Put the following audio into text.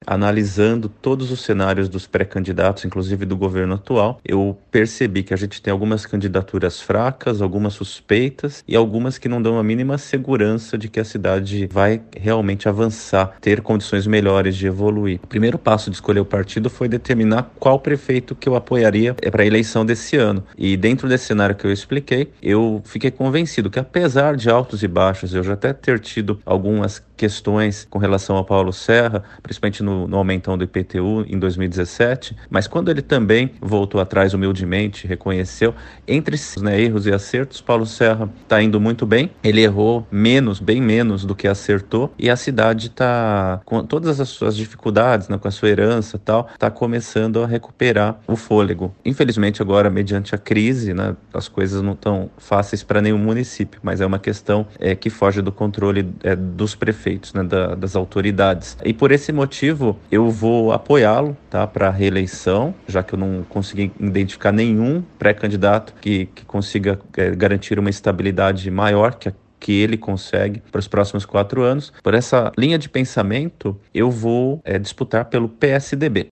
analisando todos os cenários dos pré-candidatos, inclusive do governo atual, eu percebi que a gente tem algumas candidaturas fracas, algumas suspeitas e algumas que não dão a mínima segurança de que a cidade vai realmente avançar, ter condições melhores de evoluir. O primeiro passo de escolher o partido foi determinar qual prefeito que eu apoiaria para a eleição desse ano. E dentro desse cenário que eu expliquei, eu fiquei convencido que, apesar de altos e baixos, eu já até ter tido algumas questões com relação ao Paulo Serra, principalmente no aumentão do IPTU em 2017, mas quando ele também voltou atrás humildemente, reconheceu, entre erros e acertos, Paulo Serra está indo muito bem, ele errou menos, bem menos do que acertou, e a cidade está, com todas as suas dificuldades, né, com a sua herança e tal, está começando a recuperar o fôlego. Infelizmente agora, mediante a crise, né, as coisas não estão fáceis para nenhum município, mas é uma questão que foge do controle dos prefeitos, né, das autoridades. E por esse motivo eu vou apoiá-lo, tá, para a reeleição, já que eu não consegui identificar nenhum pré-candidato que consiga garantir uma estabilidade maior que ele consegue para os próximos 4 anos. Por essa linha de pensamento, eu vou disputar pelo PSDB.